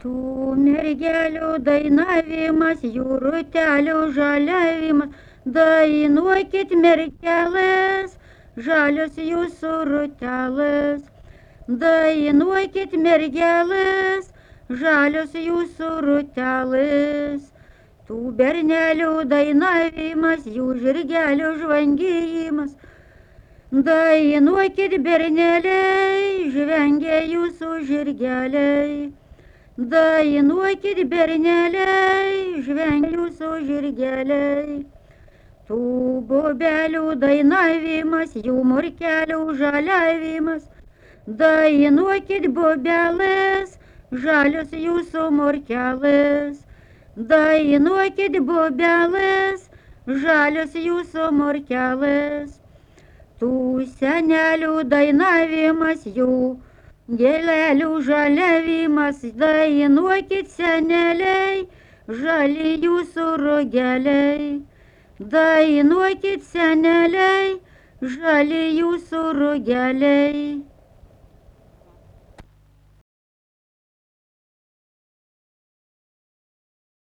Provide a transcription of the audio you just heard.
Tų mergelių dainavimas, jų rūtelių žaliavimas, dainuokit mergelės, žalios jūsų rūtelės. Dainuokit mergelės, žalios jūsų rūtelės. Tų bernelių dainavimas, jų žirgelių žvangijimas. Dainuokit berneliai, žvengia jūsų žirgeliai. Dainuokit berneliai, žvengia jūsų žirgeliai. Tų bobelių dainavimas, jų morkelių žaliavimas. Dainuokit bobelės, žalios jūsų morkelės. Dainuokit bobelės, žalios jūsų morkelės. Tų senelių dainavimas, jų gėlelių žaliavimas. Dainuokit seneliai, žali jūsų rugeliai. Dainuokit seneliai, žali jūsų rugeliai.